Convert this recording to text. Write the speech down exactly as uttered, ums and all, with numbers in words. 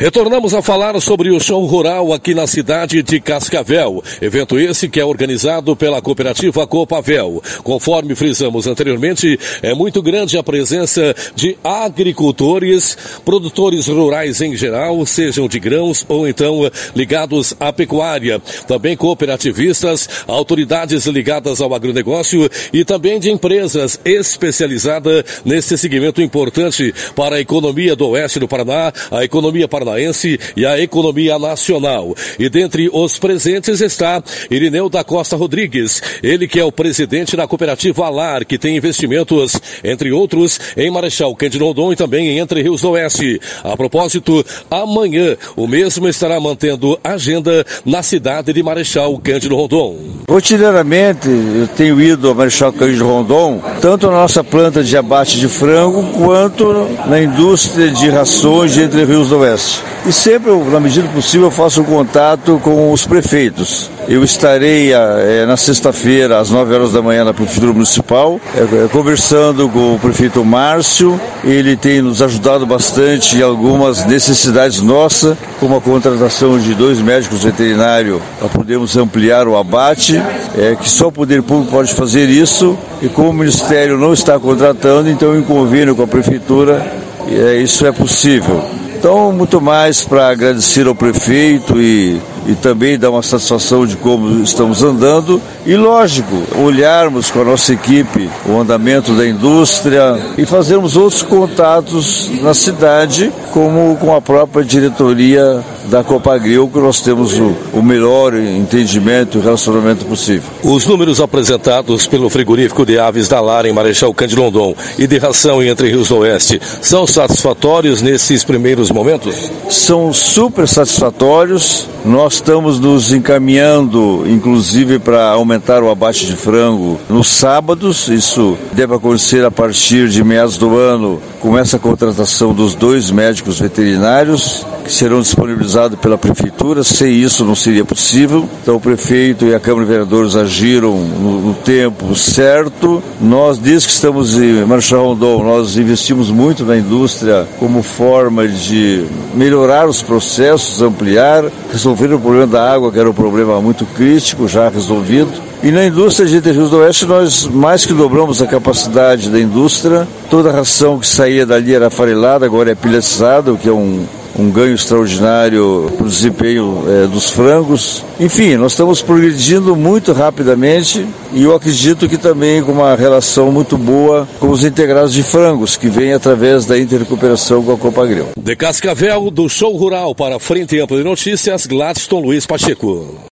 Retornamos a falar sobre o show rural aqui na cidade de Cascavel. Evento esse que é organizado pela cooperativa Copavel. Conforme frisamos anteriormente, é muito grande a presença de agricultores, produtores rurais em geral, sejam de grãos ou então ligados à pecuária. Também cooperativistas, autoridades ligadas ao agronegócio e também de empresas especializadas nesse segmento importante para a economia do oeste do Paraná, a economia paranaense e a economia nacional. E dentre os presentes está Irineu da Costa Rodrigues, ele que é o presidente da cooperativa Alar, que tem investimentos, entre outros, em Marechal Cândido Rondon e também em Entre Rios do Oeste. A propósito, amanhã o mesmo estará mantendo agenda na cidade de Marechal Cândido Rondon. Rotineiramente eu tenho ido a Marechal Cândido Rondon, tanto na nossa planta de abate de frango, quanto na indústria de rações de Entre Rios do Oeste. E sempre, na medida possível, eu faço um contato com os prefeitos. Eu estarei é, na sexta-feira, às nove horas da manhã, na Prefeitura Municipal, é, conversando com o prefeito Márcio. Ele tem nos ajudado bastante em algumas necessidades nossas, como a contratação de dois médicos veterinários para podermos ampliar o abate, é, que só o poder público pode fazer isso. E como o Ministério não está contratando, então, em convênio com a Prefeitura, é, isso é possível. Então, muito mais para agradecer ao prefeito e, e também dar uma satisfação de como estamos andando. E, lógico, olharmos com a nossa equipe o andamento da indústria e fazermos outros contatos na cidade, como com a própria diretoria da Copagril, que nós temos o, o melhor entendimento e relacionamento possível. Os números apresentados pelo frigorífico de aves da Alar em Marechal Cândido Rondon e de ração em Entre Rios do Oeste são satisfatórios nesses primeiros momentos? São super satisfatórios. Nós estamos nos encaminhando, inclusive, para aumentar o abate de frango nos sábados. Isso deve acontecer a partir de meados do ano, com essa contratação dos dois médicos veterinários, que serão disponibilizados pela Prefeitura. Sem isso não seria possível. Então o prefeito e a Câmara de Vereadores agiram no, no tempo certo. Nós, desde que estamos em Marechal Rondon, nós investimos muito na indústria como forma de melhorar os processos, ampliar, resolver o problema da água, que era um problema muito crítico, já resolvido. E na indústria de Entre Rios do Oeste, nós mais que dobramos a capacidade da indústria. Toda a ração que saía dali era farelada, agora é piletizada, o que é um, um ganho extraordinário para o desempenho é, dos frangos. Enfim, nós estamos progredindo muito rapidamente e eu acredito que também com uma relação muito boa com os integrados de frangos, que vem através da intercooperação com a Copagril. De Cascavel, do Show Rural para a Frente Ampla de Notícias, Gladstone Luiz Pacheco.